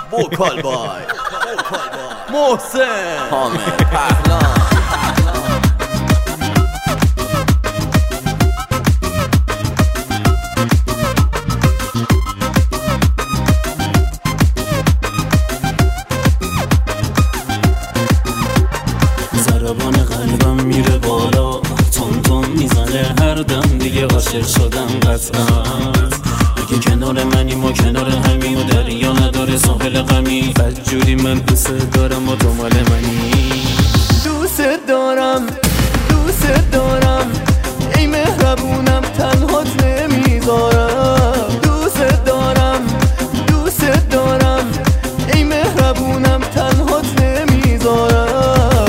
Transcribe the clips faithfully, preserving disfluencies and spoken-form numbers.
بوکال بای محسن حامد پهلان. ضربان قلبم میره بالا، تون تون میزنه هر دم، دیگه عاشق شدم قطعا. اگه کنار منی ما کنار همیم و دریا نداره ساحل غمی، بدجوری من دوست دارم و تو مال منی. دوست دارم دوست دارم ای مهربونم تنهات نمیذارم. دوست دارم دوست دارم ای مهربونم تنهات نمیذارم.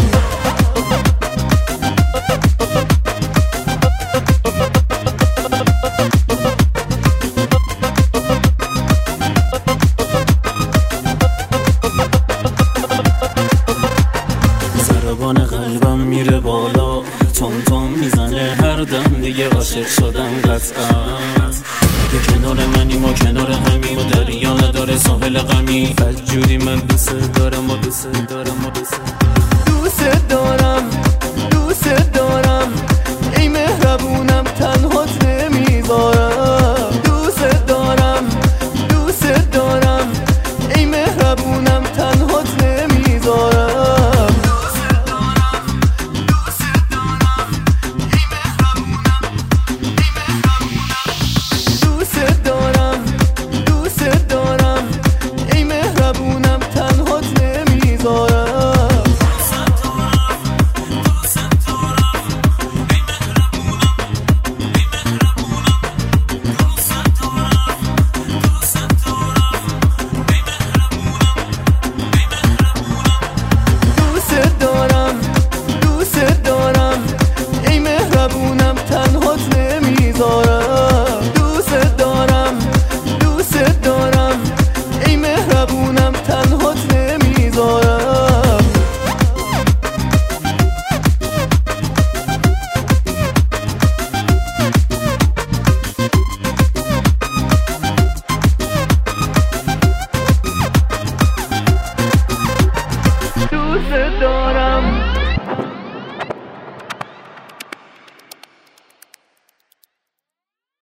ضربان قلبم میره بالا، تون تون میزنه هر دم، دیگه عاشق شدم قطعا. اگه کنار منی ما کنار همیم و دریا نداره ساحل غمی، بدجوری من دوست دارم و دوست دارم و دوست